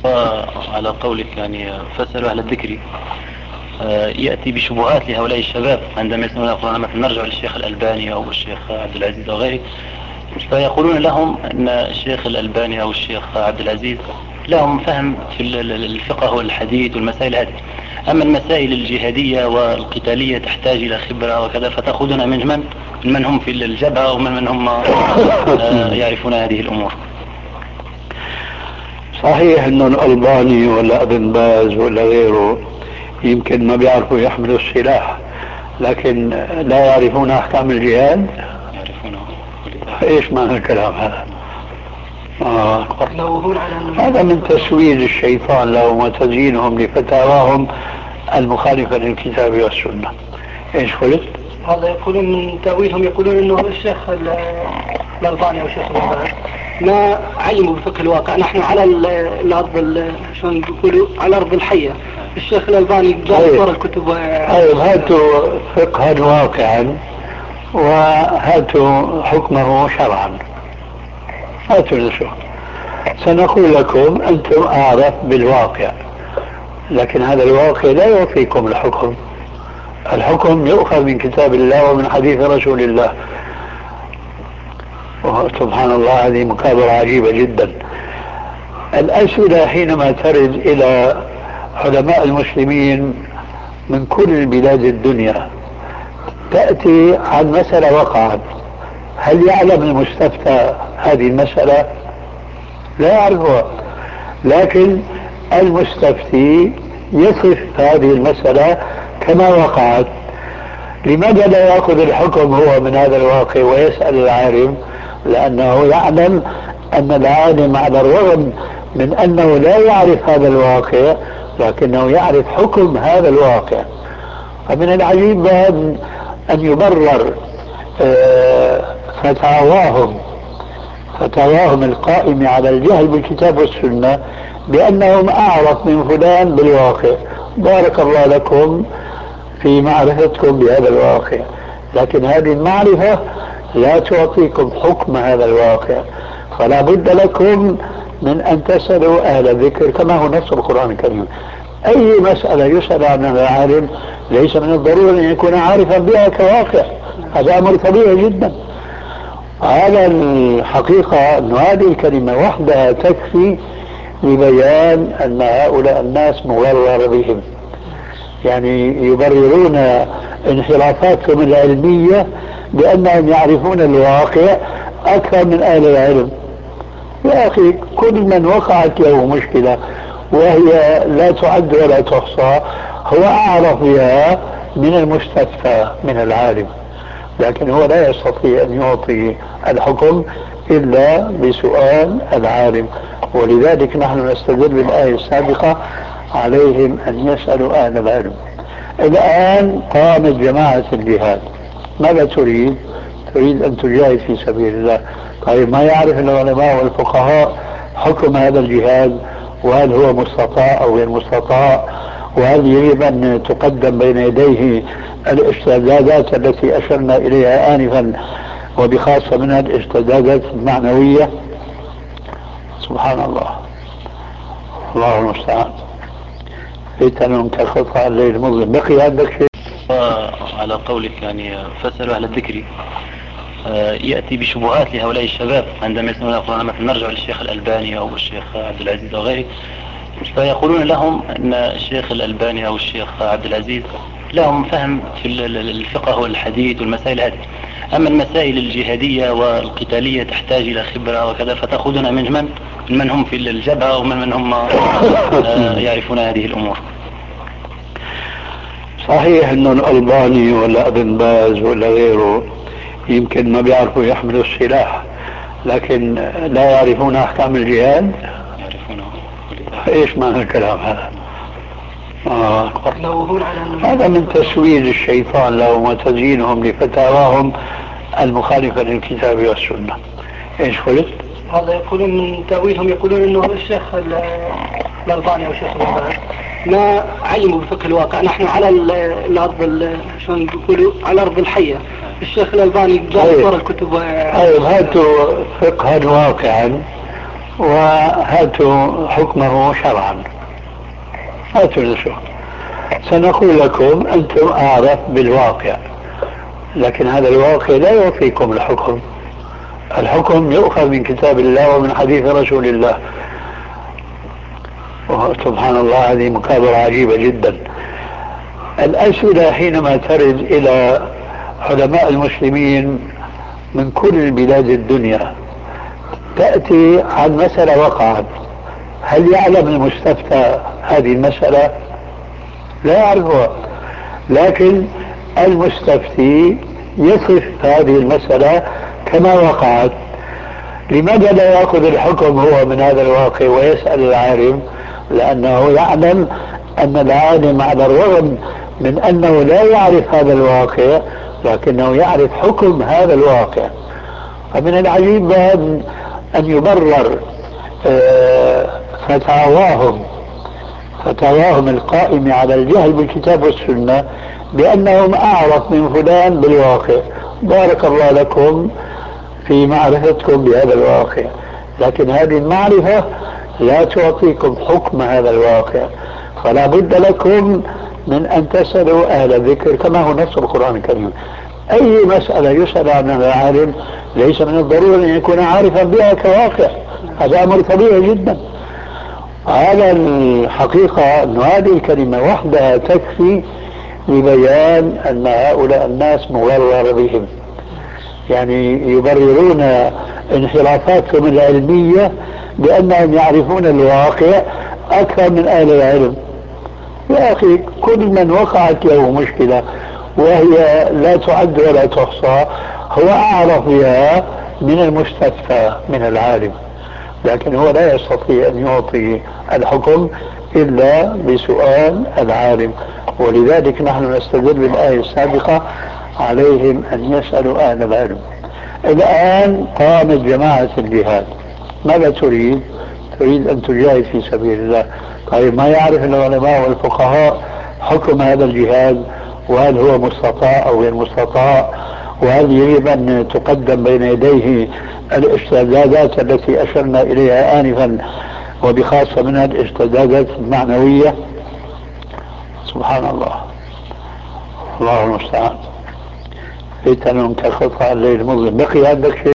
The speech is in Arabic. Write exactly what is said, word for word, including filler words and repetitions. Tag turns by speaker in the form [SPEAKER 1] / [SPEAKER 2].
[SPEAKER 1] على قولك يعني فاسألوا أهل الذكر، يأتي بشبهات لهؤلاء الشباب عندما يسمعون القرآن، مثلا نرجع للشيخ الألباني أو الشيخ عبد العزيز أو غيره، فيقولون لهم أن الشيخ الألباني أو الشيخ عبد العزيز لهم فهم في الفقه والحديث والمسائل هذه، أما المسائل الجهادية والقتالية تحتاج إلى خبرة وكذا، فتأخذون من من من هم في الجبهة ومن من هم يعرفون هذه الأمور.
[SPEAKER 2] صحيح أنه الألباني ولا ابن باز ولا غيره يمكن ما بيعرفوا يحملوا السلاح، لكن لا يعرفون أحكام الجهاد.
[SPEAKER 1] يعرفونه.
[SPEAKER 2] إيش معنى الكلام هذا؟ آه. هذا من تسويل الشيطان لهم وتزيينهم لفتاواهم المخالفة للكتاب والسنة. إيش قلت؟
[SPEAKER 3] هذا يقولون من تأويلهم، يقولون إنه الشيخ الألباني أو الشيخ الألباني ما علموا بفقه الواقع. نحن على الأرض شلون يقولوا على الأرض الحية. الشيخ الألباني دار ورا الكتب.
[SPEAKER 2] أيوة، هاتوا فقها واقعا وهاتوا حكمه شرعا، هاتوا نشوف. سنقول لكم أنتم أعرف بالواقع، لكن هذا الواقع لا يوفيكم الحكم. الحكم يؤخذ من كتاب الله ومن حديث رسول الله. سبحان الله، هذه مكابرة عجيبة جدا. الأسئلة حينما ترد إلى علماء المسلمين من كل بلاد الدنيا تأتي عن مسألة وقعت، هل يعلم المستفتى هذه المسألة؟ لا يعرفها، لكن المستفتي يصف هذه المسألة كما وقعت. لماذا لا يأخذ الحكم هو من هذا الواقع ويسأل العالم؟ لأنه يعلم أن العالم على الرغم من أنه لا يعرف هذا الواقع لكنه يعرف حكم هذا الواقع. فمن العجيب أن يبرر فتاواهم فتاواهم القائمة على الجهل بالكتاب والسنة بأنهم أعرف من فلان بالواقع. بارك الله لكم في معرفتكم بهذا الواقع، لكن هذه المعرفة لا تعطيكم حكم هذا الواقع، فلا بد لكم من أن تسألوا أهل الذكر كما هو نص القرآن الكريم. أي مسألة يسأل عنها العالم ليس من الضروري أن يكون عارفا بها كواقع، هذا أمر طبيعي جدا. على الحقيقة أن هذه الكلمة وحدها تكفي لبيان أن هؤلاء الناس مغرر بهم، يعني يبررون انحرافاتهم العلمية بأنهم يعرفون الواقع أكثر من أهل العلم. يا أخي، كل من وقعت له مشكلة وهي لا تعد ولا تحصى هو أعرف بها من المستفتى من العالم، لكن هو لا يستطيع أن يعطي الحكم إلا بسؤال العالم. ولذلك نحن نستدل بالآية السابقة عليهم أن يسألوا أهل العلم. الآن قامت جماعة الجهاد، ماذا تريد؟ تريد أن تجاهد في سبيل الله. طيب، ما يعرف العلماء والفقهاء حكم هذا الجهاد، وهل هو مستطاع أو غير مستطاع، وهل يجب أن تقدم بين يديه الاستعدادات التي أشرنا إليها آنفا، وبخاصة منها الاستعدادات المعنوية. سبحان الله، الله المستعان. فتن كقطع الليل المظلم. بقي عندك شيء؟
[SPEAKER 1] على قولك يعني فاسألوا أهل الذكر، يأتي بشبهات لهؤلاء الشباب عندما يسمعون القرآن، مثلا نرجع للشيخ الألباني أو الشيخ عبد العزيز أو غيره، فيقولون لهم أن الشيخ الألباني أو الشيخ عبد العزيز لهم فهم في الفقه والحديث والمسائل هذه، أما المسائل الجهادية والقتالية تحتاج إلى خبرة وكذا، فتأخذون من من من هم في الجبهة ومن من هم يعرفون هذه الأمور.
[SPEAKER 2] صحيح أنه الألباني ولا ابن باز ولا غيره يمكن ما بيعرفوا يحملوا السلاح، لكن لا يعرفون أحكام الجهاد.
[SPEAKER 1] يعرفونه.
[SPEAKER 2] إيش معنى الكلام هذا؟ آه. هذا من تسويل الشيطان لهم وتزيينهم لفتاواهم المخالفة للكتاب والسنة. إيش قلت؟
[SPEAKER 3] هذا يقولون من تأويلهم، يقولون إنه الشيخ الألباني أو الشيخ الألباني ما علموا بفقه الواقع. نحن على الأرض شلون يقولوا على الأرض الحية. الشيخ الألباني دار ورا الكتب.
[SPEAKER 2] أيوة، هاتوا فقها واقعا وهاتوا حكمه شرعا، هاتوا نشوف. سنقول لكم أنتم أعرف بالواقع، لكن هذا الواقع لا يوفيكم الحكم. الحكم يؤخذ من كتاب الله ومن حديث رسول الله. سبحان الله، هذه مكابرة عجيبة جدا. الأسئلة حينما ترد إلى علماء المسلمين من كل بلاد الدنيا تأتي عن مسألة وقعت، هل يعلم المستفتى هذه المسألة؟ لا يعرفها، لكن المستفتي يصف هذه المسألة كما وقعت. لماذا لا يأخذ الحكم هو من هذا الواقع ويسأل العالم؟ لأنه يعلم أن العالم على الرغم من أنه لا يعرف هذا الواقع لكنه يعرف حكم هذا الواقع. فمن العجيب أن يبرر فتاواهم فتاواهم القائمة على الجهل بالكتاب والسنة بأنهم أعرف من فلان بالواقع. بارك الله لكم في معرفتكم بهذا الواقع، لكن هذه المعرفة لا تعطيكم حكم هذا الواقع، فلا بد لكم من أن تسألوا أهل الذكر كما هو نص القرآن الكريم. أي مسألة يسأل عنها العالم ليس من الضروري أن يكون عارفا بها كواقع، هذا أمر طبيعي جدا. على الحقيقة أن هذه الكلمة وحدها تكفي لبيان أن هؤلاء الناس مغرر بهم، يعني يبررون انحرافاتهم العلمية بأنهم يعرفون الواقع أكثر من أهل العلم. يا أخي، كل من وقعت له مشكلة وهي لا تعد ولا تحصى هو أعرف بها من المستفتى من العالم، لكن هو لا يستطيع أن يعطي الحكم إلا بسؤال العالم. ولذلك نحن نستدل بالآية السابقة عليهم أن يسألوا أهل العلم. الآن قامت جماعة الجهاد، ماذا تريد؟ تريد أن تجاهد في سبيل الله. طيب، ما يعرف العلماء والفقهاء حكم هذا الجهاد، وهل هو مستطاع أو غير مستطاع، وهل يجب أن تقدم بين يديه الاستعدادات التي أشرنا إليها آنفا، وبخاصة منها الاستعدادات المعنوية. سبحان الله، الله المستعان. ليت أنهم كقطع الليل المظلم. بقي عندك شيء؟